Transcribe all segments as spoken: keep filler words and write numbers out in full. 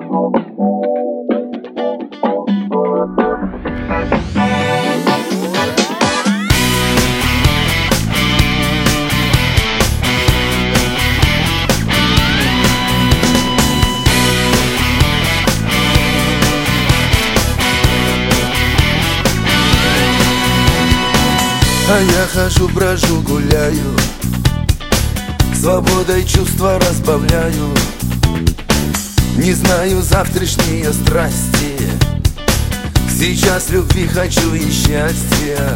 А я хожу, брожу, гуляю, свободой чувства разбавляю. Не знаю завтрашние страсти, сейчас любви хочу и счастья.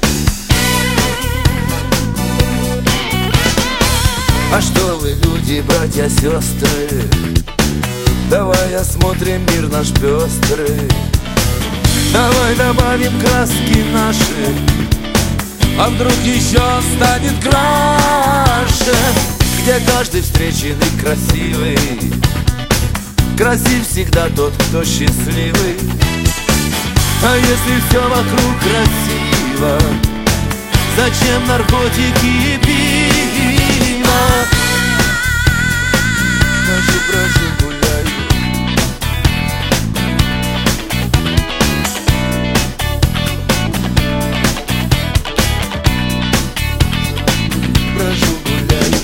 А что вы, люди, братья, сестры, давай осмотрим мир наш пестрый. Давай добавим краски наши, а вдруг еще станет краше, где каждый встреченный красивый. Красив всегда тот, кто счастливый. А если все вокруг красиво, зачем наркотики и пиво? Хожу, брожу, гуляю, брожу, гуляю.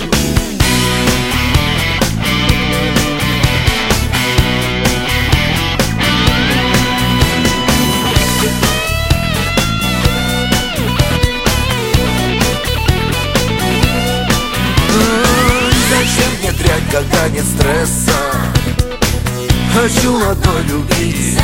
Зачем мне дрянь, когда нет стресса? Хочу одной любить,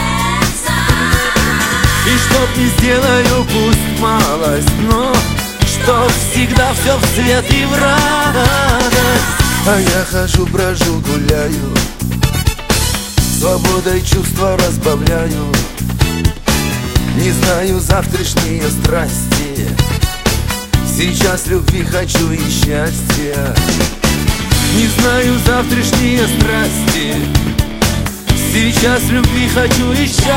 и чтоб не сделаю, пусть малость, но чтоб всегда все в свет и в радость. А я хожу, брожу, гуляю, свободой чувства разбавляю. Не знаю завтрашние страсти, сейчас любви хочу и счастья. Не знаю завтрашние страсти, сейчас любви хочу и счастья.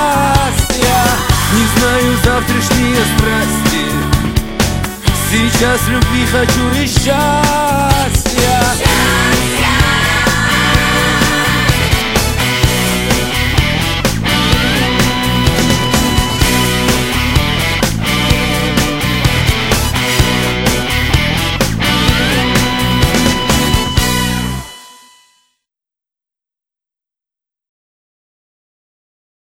Не знаю завтрашние страсти, сейчас любви хочу и счастья.